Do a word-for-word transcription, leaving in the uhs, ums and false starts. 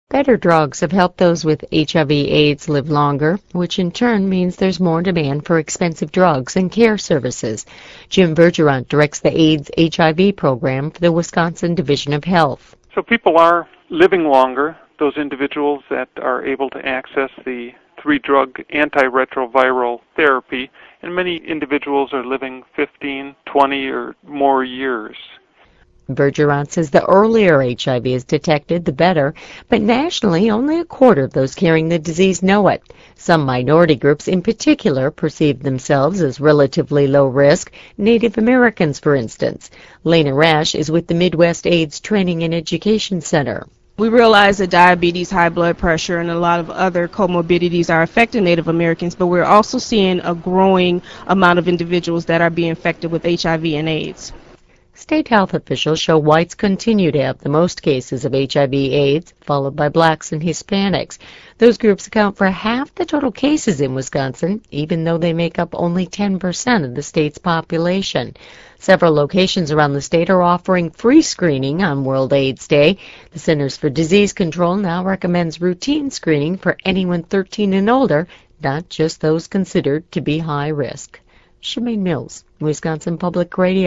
Better drugs have helped those with H I V AIDS live longer, which in turn means there's more demand for expensive drugs and care services. Jim Bergeron directs the AIDS H I V program for the Wisconsin Division of Health. So people are living longer, those individuals that are able to access the three-drug antiretroviral therapy, and many individuals are living fifteen, twenty, or more years. Bergeron says the earlier H I V is detected, the better, but nationally only a quarter of those carrying the disease know it. Some minority groups in particular perceive themselves as relatively low risk, Native Americans, for instance. Lena Rash is with the Midwest AIDS Training and Education Center. We realize that diabetes, high blood pressure, and a lot of other comorbidities are affecting Native Americans, but we're also seeing a growing amount of individuals that are being infected with H I V and AIDS. State health officials show whites continue to have the most cases of H I V AIDS, followed by blacks and Hispanics. Those groups account for half the total cases in Wisconsin, even though they make up only ten percent of the state's population. Several locations around the state are offering free screening on World AIDS Day. The Centers for Disease Control now recommends routine screening for anyone thirteen and older, not just those considered to be high risk. Shemaine Mills, Wisconsin Public Radio.